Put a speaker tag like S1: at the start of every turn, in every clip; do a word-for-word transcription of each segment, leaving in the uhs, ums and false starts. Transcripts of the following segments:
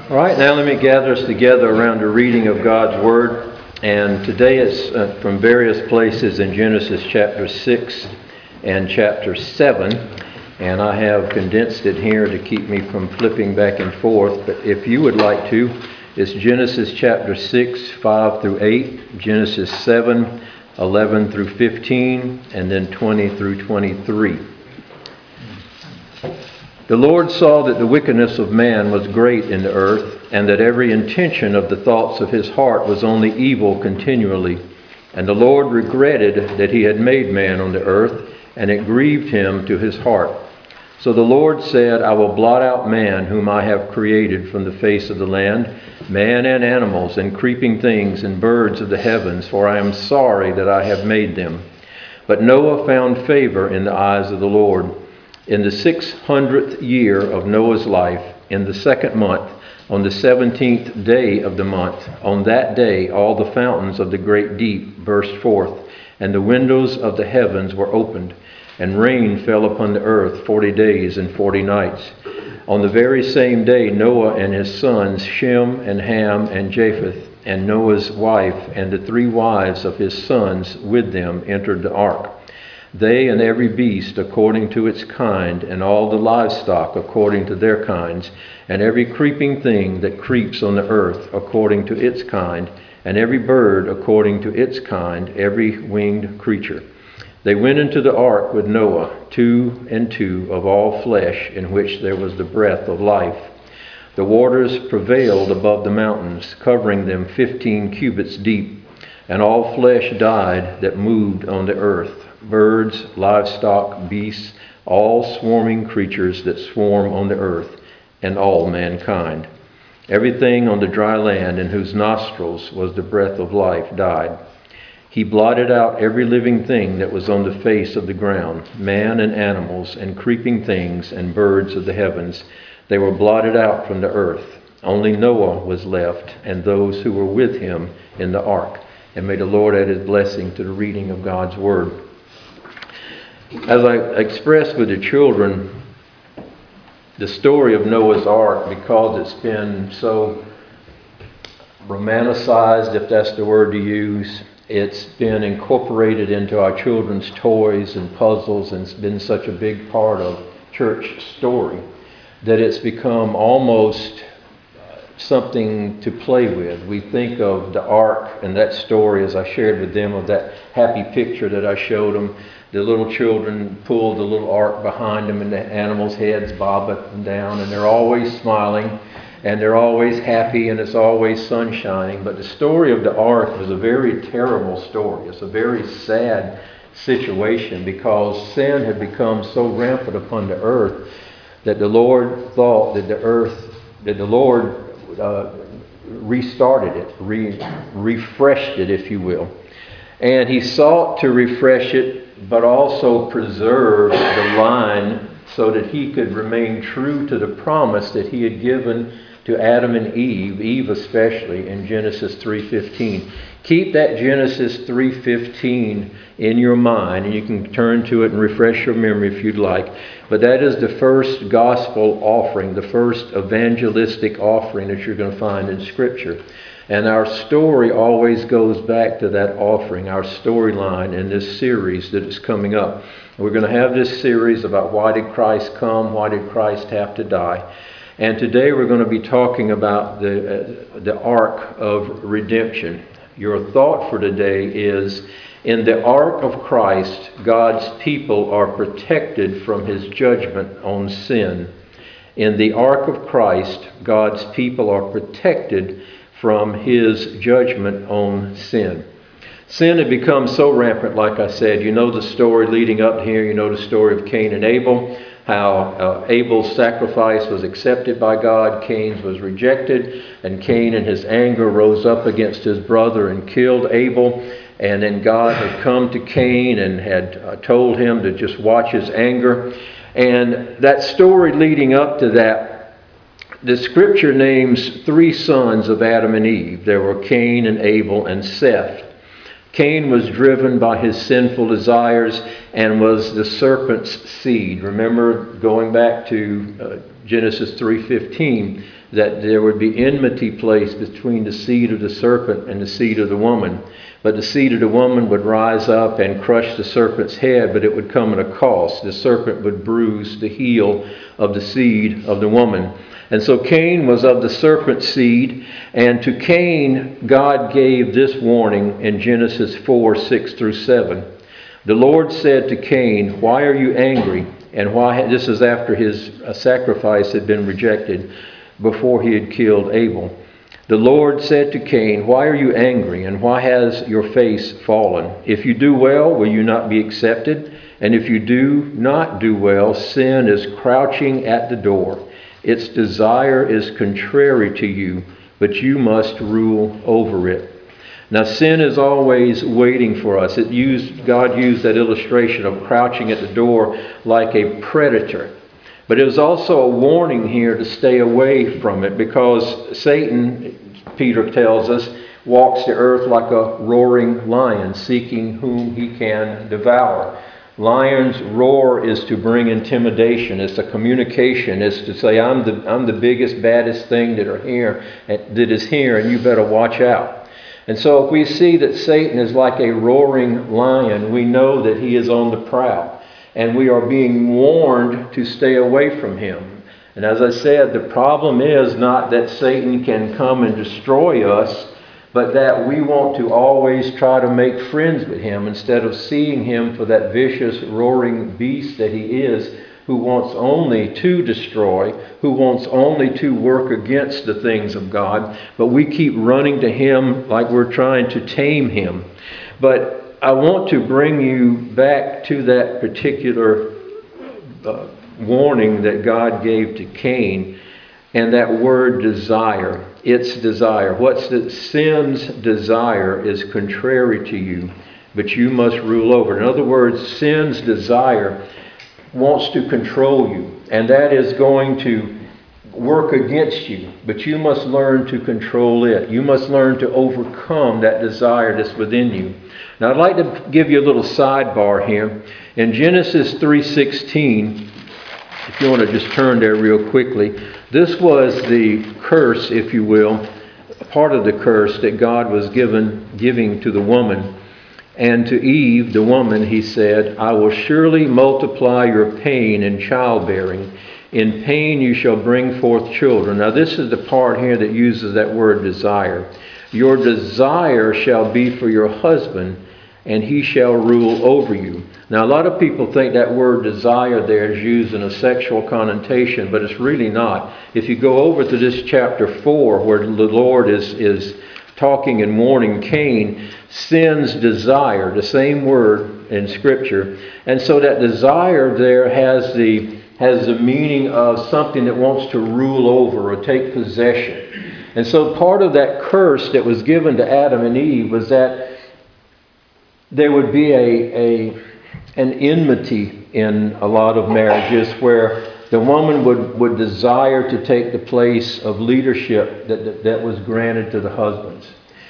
S1: All right, now let me gather us together around a reading of God's Word. And today it's uh, from various places in Genesis chapter six and chapter seven. And I have condensed it here to keep me from flipping back and forth. But if you would like to, it's Genesis chapter six, five through eight, Genesis seven, eleven through fifteen, and then twenty through twenty-three. The Lord saw that the wickedness of man was great in the earth, and that every intention of the thoughts of his heart was only evil continually. And the Lord regretted that he had made man on the earth, and it grieved him to his heart. So the Lord said, I will blot out man whom I have created from the face of the land, man and animals and creeping things and birds of the heavens, for I am sorry that I have made them. But Noah found favor in the eyes of the Lord. In the six hundredth year of Noah's life, in the second month, on the seventeenth day of the month, on that day all the fountains of the great deep burst forth, and the windows of the heavens were opened, and rain fell upon the earth forty days and forty nights. On the very same day Noah and his sons Shem and Ham and Japheth, and Noah's wife and the three wives of his sons with them entered the ark. They and every beast according to its kind, and all the livestock according to their kinds, and every creeping thing that creeps on the earth according to its kind, and every bird according to its kind, every winged creature. They went into the ark with Noah, two and two of all flesh, in which there was the breath of life. The waters prevailed above the mountains, covering them fifteen cubits deep, and all flesh died that moved on the earth. Birds, livestock, beasts, all swarming creatures that swarm on the earth, and all mankind. Everything on the dry land in whose nostrils was the breath of life died. He blotted out every living thing that was on the face of the ground, man and animals and creeping things and birds of the heavens. They were blotted out from the earth. Only Noah was left, and those who were with him in the ark. And may the Lord add his blessing to the reading of God's Word. As I expressed with the children, the story of Noah's Ark, because it's been so romanticized, if that's the word to use, it's been incorporated into our children's toys and puzzles, and it's been such a big part of church story that it's become almost something to play with. We think of the ark and that story, as I shared with them, of that happy picture that I showed them. The little children pull the little ark behind them, and the animals' heads bob up and down, and they're always smiling, and they're always happy, and it's always sun shining. But the story of the ark was a very terrible story. It's a very sad situation, because sin had become so rampant upon the earth that the Lord thought that the earth, that the Lord uh, restarted it, re- refreshed it, if you will. And he sought to refresh it, but also preserve the line so that he could remain true to the promise that he had given to Adam and Eve, Eve especially, in Genesis three fifteen. Keep that Genesis three fifteen in your mind, and you can turn to it and refresh your memory if you'd like. But that is the first gospel offering, the first evangelistic offering that you're going to find in Scripture. And our story always goes back to that offering, our storyline in this series that is coming up. We're going to have this series about why did Christ come, why did Christ have to die. And today we're going to be talking about the, uh, the ark of redemption. Your thought for today is, in the ark of Christ, God's people are protected from his judgment on sin. In the ark of Christ, God's people are protected from his judgment on sin. Sin had become so rampant, like I said. You know the story leading up here. You know the story of Cain and Abel, how uh, Abel's sacrifice was accepted by God, Cain's was rejected, and Cain in his anger rose up against his brother and killed Abel. And then God had come to Cain and had uh, told him to just watch his anger. And that story leading up to that, the Scripture names three sons of Adam and Eve. There were Cain and Abel and Seth. Cain was driven by his sinful desires and was the serpent's seed. Remember, going back to uh, Genesis three fifteen, that there would be enmity placed between the seed of the serpent and the seed of the woman. But the seed of the woman would rise up and crush the serpent's head, but it would come at a cost. The serpent would bruise the heel of the seed of the woman. And so Cain was of the serpent's seed, and to Cain God gave this warning in Genesis four, six through seven. The Lord said to Cain, "Why are you angry?" And why? This is after his sacrifice had been rejected, before he had killed Abel. The Lord said to Cain, "Why are you angry, and why has your face fallen? If you do well, will you not be accepted? And if you do not do well, sin is crouching at the door. Its desire is contrary to you, but you must rule over it." Now, sin is always waiting for us. It used, God used that illustration of crouching at the door like a predator. But it was also a warning here to stay away from it, because Satan, Peter tells us, walks the earth like a roaring lion, seeking whom he can devour. Lion's roar is to bring intimidation. It's a communication. It's to say, I'm the, I'm the biggest, baddest thing that are here, that is here, and you better watch out. And so if we see that Satan is like a roaring lion, we know that he is on the prowl. And we are being warned to stay away from him. And as I said, the problem is not that Satan can come and destroy us, but that we want to always try to make friends with him instead of seeing him for that vicious, roaring beast that he is, who wants only to destroy, who wants only to work against the things of God. But we keep running to him like we're trying to tame him. But I want to bring you back to that particular uh, warning that God gave to Cain, and that word desire. Its desire. What's the sin's desire is contrary to you, but you must rule over. In other words, sin's desire wants to control you, and that is going to work against you, but you must learn to control it. You must learn to overcome that desire that's within you. Now, I'd like to give you a little sidebar here. In Genesis three sixteen, if you want to just turn there real quickly, this was the curse, if you will, part of the curse that God was given, giving to the woman. And to Eve, the woman, he said, "I will surely multiply your pain in childbearing. In pain you shall bring forth children." Now this is the part here that uses that word desire. "Your desire shall be for your husband, and he shall rule over you." Now a lot of people think that word desire there is used in a sexual connotation, but it's really not. If you go over to this chapter four, where the Lord is, is talking and warning Cain, sin's desire, the same word in Scripture. And so that desire there has the, has the meaning of something that wants to rule over or take possession. And so part of that curse that was given to Adam and Eve was that there would be a, a an enmity in a lot of marriages, where the woman would, would desire to take the place of leadership that, that, that was granted to the husbands.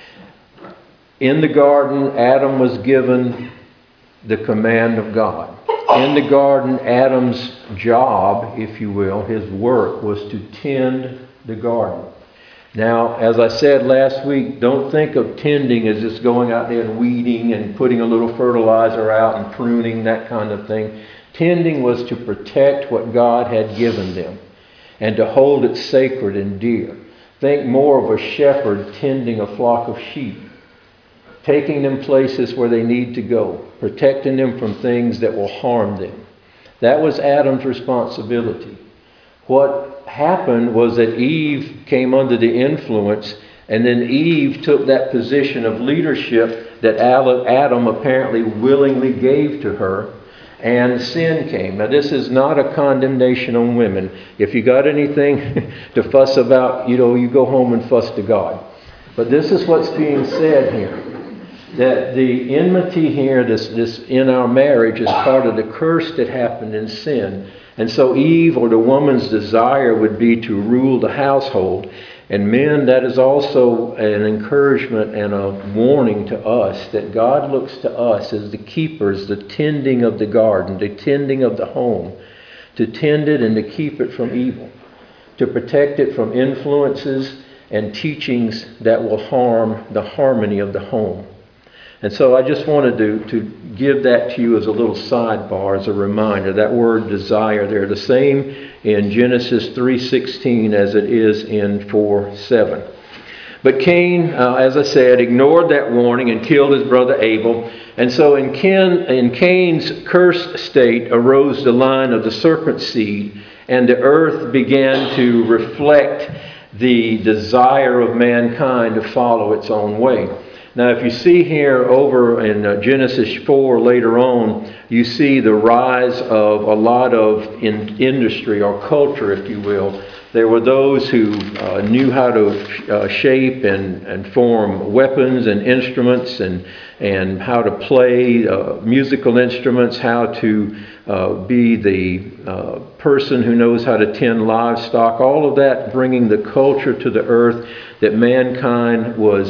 S1: In the garden, Adam was given the command of God. In the garden, Adam's job, if you will, his work, was to tend the garden. Now, as I said last week, don't think of tending as just going out there and weeding and putting a little fertilizer out and pruning, that kind of thing. Tending was to protect what God had given them and to hold it sacred and dear. Think more of a shepherd tending a flock of sheep, taking them places where they need to go, protecting them from things that will harm them. That was Adam's responsibility. What happened was that Eve came under the influence, and then Eve took that position of leadership that Adam apparently willingly gave to her, and sin came. Now, this is not a condemnation on women. If you got anything to fuss about, you know, you go home and fuss to God. But this is what's being said here. That the enmity here, this, this in our marriage, is part of the curse that happened in sin. And so Eve, or the woman's desire, would be to rule the household. And men, that is also an encouragement and a warning to us that God looks to us as the keepers, the tending of the garden, the tending of the home, to tend it and to keep it from evil. to protect it from influences and teachings that will harm the harmony of the home. And so I just wanted to, to give that to you as a little sidebar, as a reminder. That word desire there, the same in Genesis three sixteen as it is in four seven. But Cain, uh, as I said, ignored that warning and killed his brother Abel. And so in, Cain, in Cain's cursed state arose the line of the serpent's seed, and the earth began to reflect the desire of mankind to follow its own way. Now, if you see here over in uh, Genesis four later on, you see the rise of a lot of in industry or culture, if you will. There were those who uh, knew how to uh, shape and, and form weapons and instruments, and, and how to play uh, musical instruments, how to uh, be the uh, person who knows how to tend livestock, all of that bringing the culture to the earth that mankind was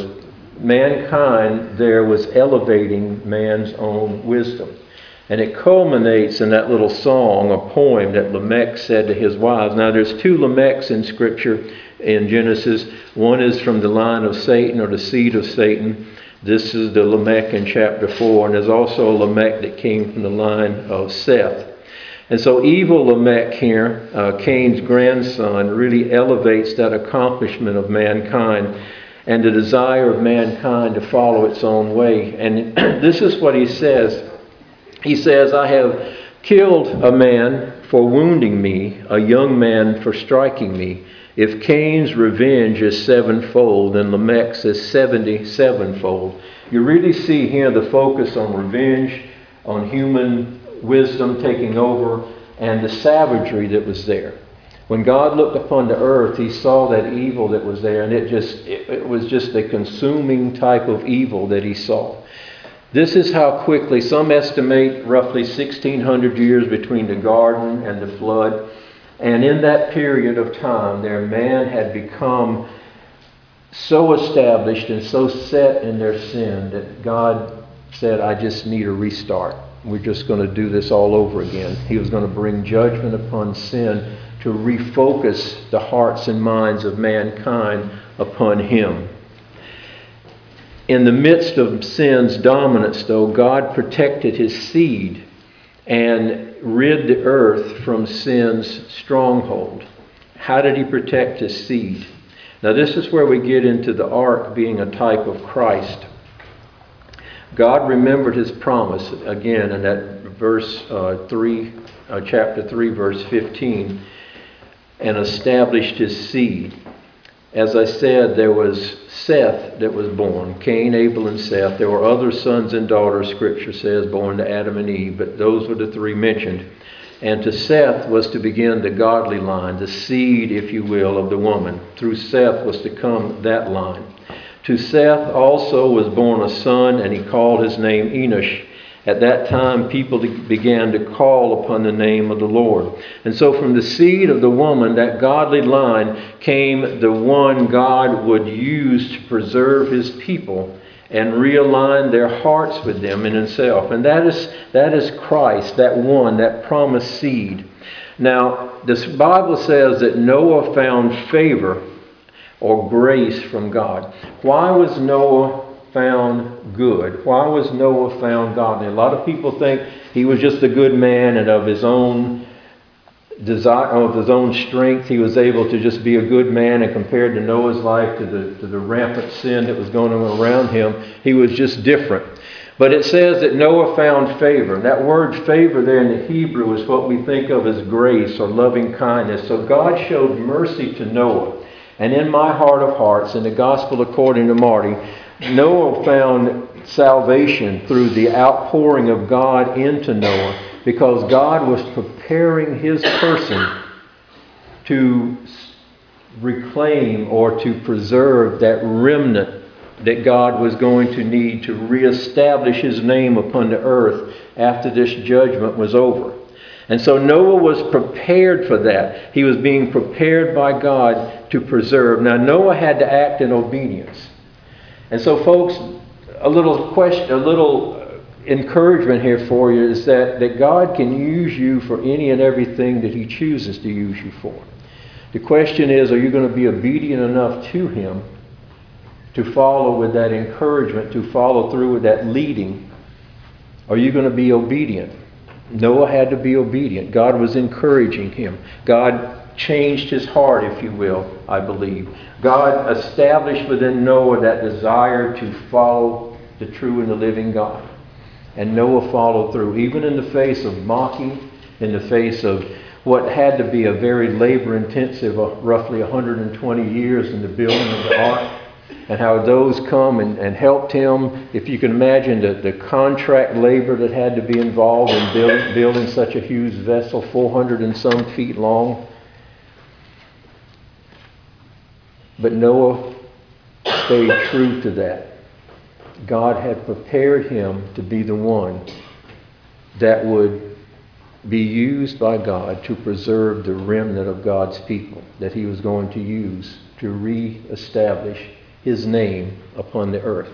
S1: Mankind there was elevating man's own wisdom. And it culminates in that little song, a poem that Lamech said to his wives. Now there's two Lamechs in Scripture in Genesis. One is from the line of Satan, or the seed of Satan. This is the Lamech in chapter four. And there's also a Lamech that came from the line of Seth. And so evil Lamech here, uh, Cain's grandson, really elevates that accomplishment of mankind and the desire of mankind to follow its own way. And this is what he says. He says, I have killed a man for wounding me, a young man for striking me. If Cain's revenge is sevenfold, then Lamech's is seventy-sevenfold. You really see here the focus on revenge, on human wisdom taking over, and the savagery that was there. When God looked upon the earth, he saw that evil that was there, and it just it, it was just a consuming type of evil that he saw. This is how quickly, some estimate roughly sixteen hundred years between the garden and the flood. And in that period of time, their man had become so established and so set in their sin that God said, I just need a restart. We're just going to do this all over again. He was going to bring judgment upon sin to refocus the hearts and minds of mankind upon him. In the midst of sin's dominance, though, God protected his seed and rid the earth from sin's stronghold. How did he protect his seed? Now, this is where we get into the ark being a type of Christ. God remembered his promise, again, in that verse uh, three, uh, chapter three, verse fifteen, and established his seed. As I said, there was Seth that was born, Cain, Abel, and Seth. There were other sons and daughters, Scripture says, born to Adam and Eve, but those were the three mentioned. And to Seth was to begin the godly line, the seed, if you will, of the woman. Through Seth was to come that line. To Seth also was born a son, and he called his name Enosh. At that time, people began to call upon the name of the Lord. And so from the seed of the woman, that godly line, came the one God would use to preserve his people and realign their hearts with them in himself. And that is, that is Christ, that one, that promised seed. Now, this Bible says that Noah found favor or grace from God. Why was Noah found good? Why was Noah found godly? A lot of people think he was just a good man, and of his own desire, of his own strength, he was able to just be a good man, and compared to Noah's life, to the, to the rampant sin that was going on around him, he was just different. But it says that Noah found favor. That word favor there in the Hebrew is what we think of as grace or loving kindness. So God showed mercy to Noah. And in my heart of hearts, in the gospel according to Marty, Noah found salvation through the outpouring of God into Noah, because God was preparing his person to reclaim or to preserve that remnant that God was going to need to reestablish his name upon the earth after this judgment was over. And so Noah was prepared for that. He was being prepared by God to preserve. Now, Noah had to act in obedience. And so, folks, a little question, a little encouragement here for you is that, that God can use you for any and everything that he chooses to use you for. The question is, are you going to be obedient enough to Him to follow with that encouragement, to follow through with that leading? Are you going to be obedient? Noah had to be obedient. God was encouraging him. God changed his heart, if you will, I believe. God established within Noah that desire to follow the true and the living God. And Noah followed through, even in the face of mocking, in the face of what had to be a very labor-intensive, uh, roughly one hundred twenty years in the building of the ark, and how those come and, and helped him. If you can imagine the, the contract labor that had to be involved in build, building such a huge vessel, four hundred and some feet long. But Noah stayed true to that. God had prepared him to be the one that would be used by God to preserve the remnant of God's people that He was going to use to re-establish His name upon the earth.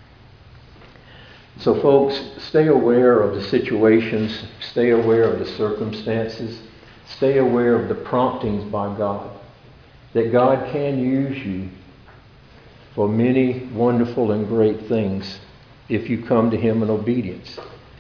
S1: So folks, stay aware of the situations, stay aware of the circumstances, stay aware of the promptings by God, that God can use you for many wonderful and great things if you come to Him in obedience.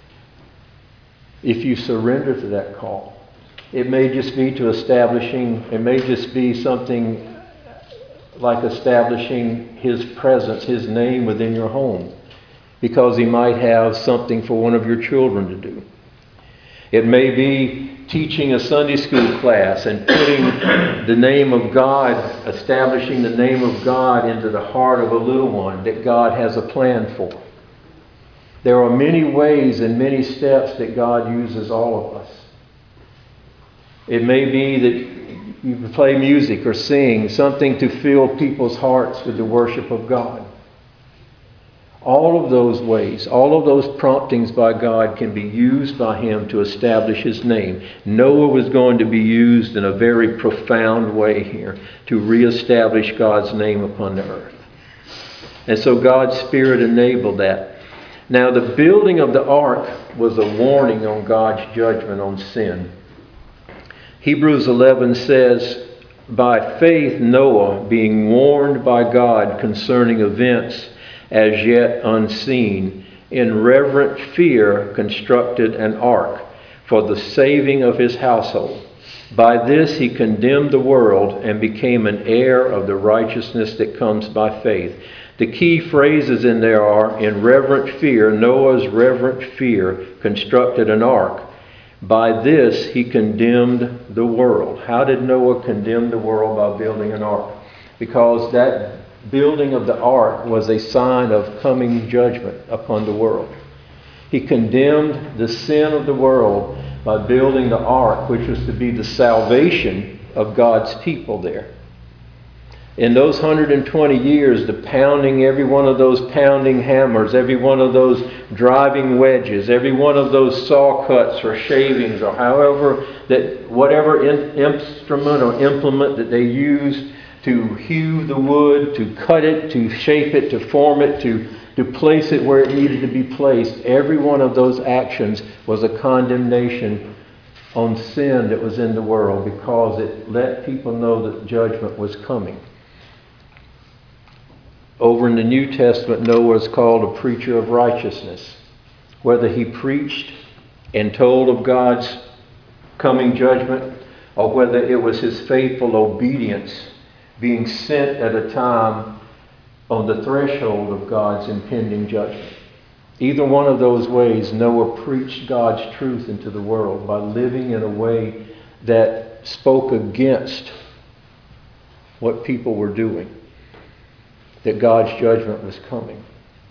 S1: If you surrender to that call. It may just be to establishing, it may just be something like establishing His presence, His name within your home, because He might have something for one of your children to do. It may be teaching a Sunday school class and putting the name of God, establishing the name of God into the heart of a little one that God has a plan for. There are many ways and many steps that God uses all of us. It may be that you play music or sing, something to fill people's hearts with the worship of God. All of those ways, all of those promptings by God can be used by Him to establish His name. Noah was going to be used in a very profound way here to reestablish God's name upon the earth. And so God's Spirit enabled that. Now, the building of the ark was a warning on God's judgment on sin. Hebrews eleven says, by faith Noah, being warned by God concerning events as yet unseen, in reverent fear constructed an ark for the saving of his household. By this he condemned the world and became an heir of the righteousness that comes by faith. The key phrases in there are, in reverent fear, Noah's reverent fear constructed an ark. By this he condemned the world. How did Noah condemn the world by building an ark? Because that building of the ark was a sign of coming judgment upon the world. He condemned the sin of the world by building the ark, which was to be the salvation of God's people there. In those one hundred twenty years, the pounding, every one of those pounding hammers, every one of those driving wedges, every one of those saw cuts or shavings, or however, that whatever in, instrument or implement that they used to hew the wood, to cut it, to shape it, to form it, to, to place it where it needed to be placed, every one of those actions was a condemnation on sin that was in the world, because it let people know that judgment was coming. Over in the New Testament, Noah is called a preacher of righteousness. Whether he preached and told of God's coming judgment, or whether it was his faithful obedience being sent at a time on the threshold of God's impending judgment. Either one of those ways, Noah preached God's truth into the world by living in a way that spoke against what people were doing, that God's judgment was coming.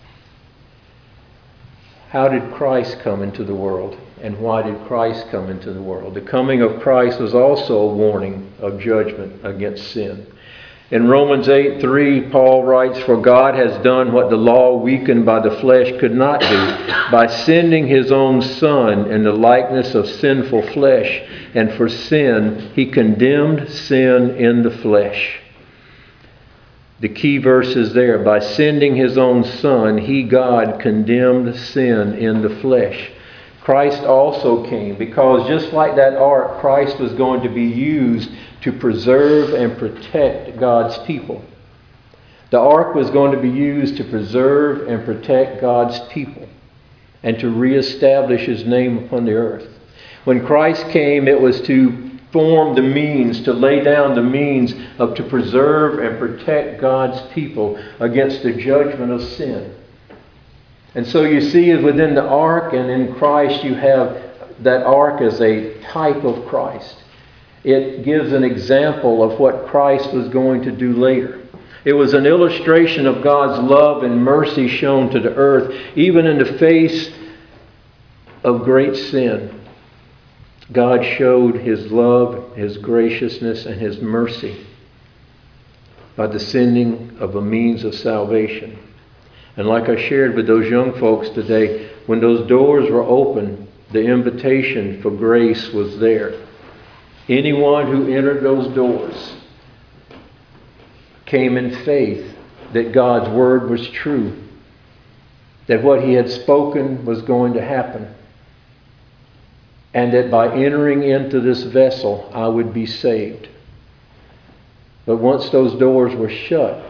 S1: How did Christ come into the world? And why did Christ come into the world? The coming of Christ was also a warning of judgment against sin. In Romans eight three, Paul writes, for God has done what the law weakened by the flesh could not do, by sending His own Son in the likeness of sinful flesh. And for sin, He condemned sin in the flesh. The key verse is there. By sending His own Son, He, God, condemned sin in the flesh. Christ also came, because just like that ark, Christ was going to be used to preserve and protect God's people. The ark was going to be used to preserve and protect God's people and to reestablish His name upon the earth. When Christ came, it was to form the means, to lay down the means of to preserve and protect God's people against the judgment of sin. And so you see within the ark and in Christ you have that ark as a type of Christ. It gives an example of what Christ was going to do later. It was an illustration of God's love and mercy shown to the earth, even in the face of great sin. God showed His love, His graciousness, and His mercy by the sending of a means of salvation. And like I shared with those young folks today, when those doors were open, the invitation for grace was there. Anyone who entered those doors came in faith that God's word was true, that what He had spoken was going to happen, and that by entering into this vessel, I would be saved. But once those doors were shut,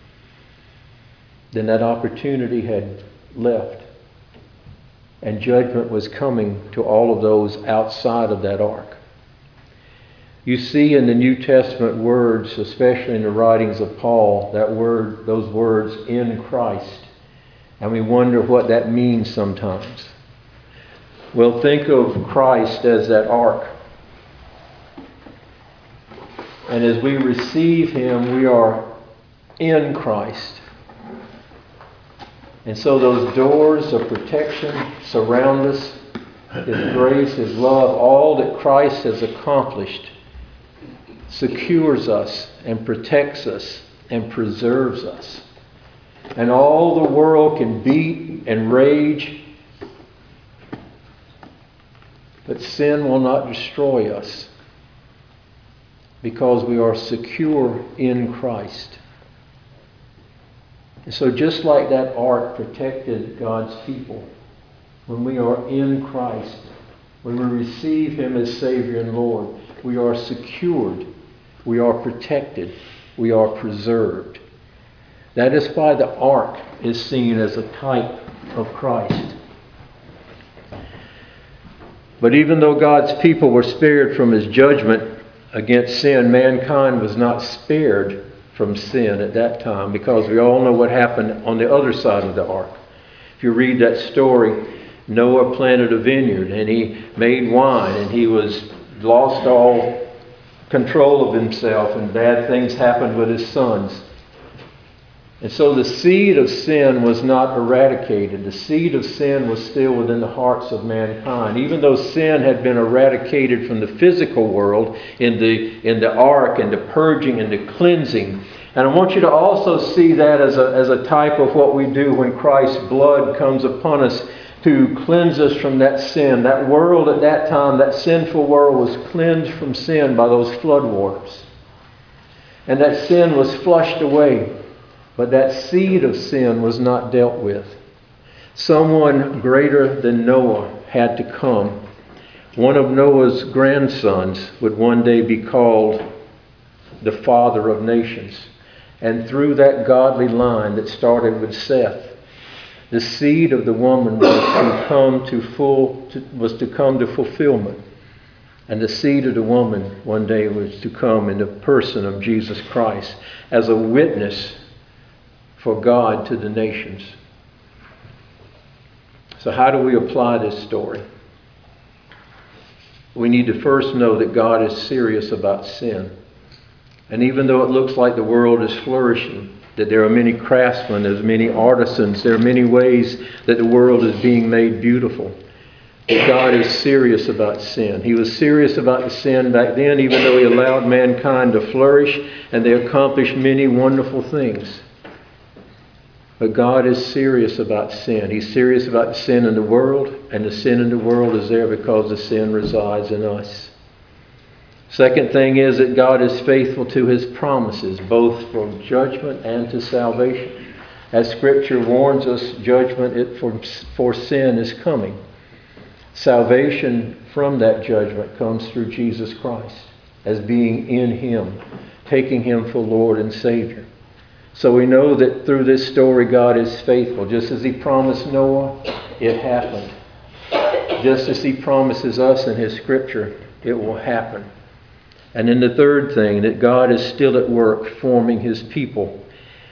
S1: then that opportunity had left, and judgment was coming to all of those outside of that ark. You see in the New Testament words, especially in the writings of Paul, that word, those words, in Christ. And we wonder what that means sometimes. Well, think of Christ as that ark. And as we receive Him, we are in Christ. And so those doors of protection surround us. His grace, His love, all that Christ has accomplished secures us and protects us and preserves us. And all the world can beat and rage, but sin will not destroy us because we are secure in Christ. And so just like that ark protected God's people, when we are in Christ, when we receive Him as Savior and Lord, we are secured, we are protected, we are preserved. That is why the ark is seen as a type of Christ. But even though God's people were spared from His judgment against sin, mankind was not spared from sin at that time, because we all know what happened on the other side of the ark. If you read that story, Noah planted a vineyard and he made wine, and he was lost all control of himself, and bad things happened with his sons. And so the seed of sin was not eradicated. The seed of sin was still within the hearts of mankind. Even though sin had been eradicated from the physical world in the in the ark and the purging and the cleansing. And I want you to also see that as a, as a type of what we do when Christ's blood comes upon us to cleanse us from that sin. That world at that time, that sinful world, was cleansed from sin by those flood waters. And that sin was flushed away. But that seed of sin was not dealt with. Someone greater than Noah had to come. One of Noah's grandsons would one day be called the father of nations. And through that godly line that started with Seth, the seed of the woman was to come to full to, was to come to fulfillment. And the seed of the woman one day was to come in the person of Jesus Christ as a witness for God to the nations. So how do we apply this story? We need to first know that God is serious about sin. And even though it looks like the world is flourishing, that there are many craftsmen, there's many artisans, there are many ways that the world is being made beautiful, that God is serious about sin. He was serious about the sin back then, even though He allowed mankind to flourish and they accomplished many wonderful things. But God is serious about sin. He's serious about the sin in the world, and the sin in the world is there because the sin resides in us. Second thing is that God is faithful to His promises, both for judgment and to salvation. As Scripture warns us, judgment for, for sin is coming. Salvation from that judgment comes through Jesus Christ. as being in Him, taking Him for Lord and Savior. So we know that through this story God is faithful. Just as He promised Noah, it happened. Just as He promises us in His Scripture, it will happen. And then the third thing, that God is still at work forming His people.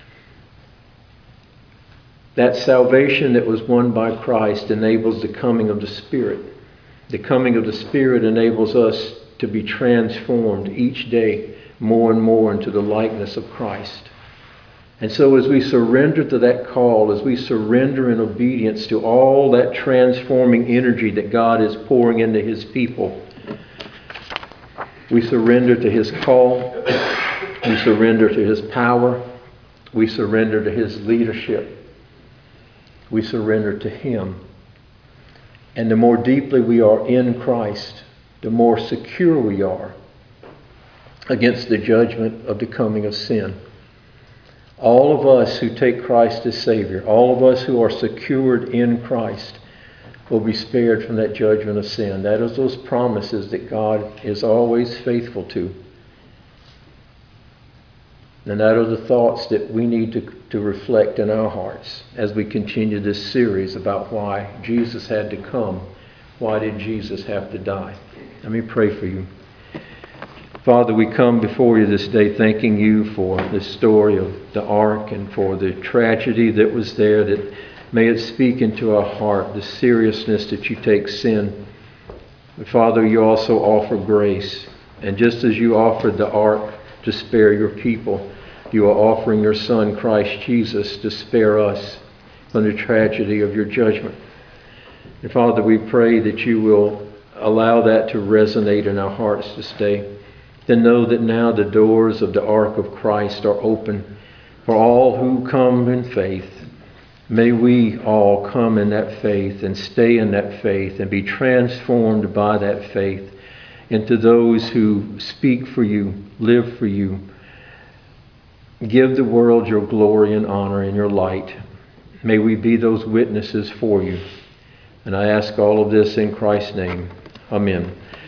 S1: That salvation that was won by Christ enables the coming of the Spirit. The coming of the Spirit enables us to be transformed each day more and more into the likeness of Christ. And so as we surrender to that call, as we surrender in obedience to all that transforming energy that God is pouring into His people, we surrender to His call, we surrender to His power, we surrender to His leadership, we surrender to Him. And the more deeply we are in Christ, the more secure we are against the judgment of the coming of sin. All of us who take Christ as Savior, all of us who are secured in Christ, will be spared from that judgment of sin. That is those promises that God is always faithful to. And that are the thoughts that we need to, to reflect in our hearts as we continue this series about why Jesus had to come. Why did Jesus have to die? Let me pray for you. Father, we come before you this day thanking you for the story of the ark and for the tragedy that was there, that may it speak into our heart the seriousness that you take sin. But Father, you also offer grace. And just as you offered the ark to spare your people, you are offering your Son, Christ Jesus, to spare us from the tragedy of your judgment. And Father, we pray that you will allow that to resonate in our hearts this day. To know that now the doors of the ark of Christ are open for all who come in faith. May we all come in that faith and stay in that faith and be transformed by that faith into those who speak for you, live for you. Give the world your glory and honor and your light. May we be those witnesses for you. And I ask all of this in Christ's name. Amen.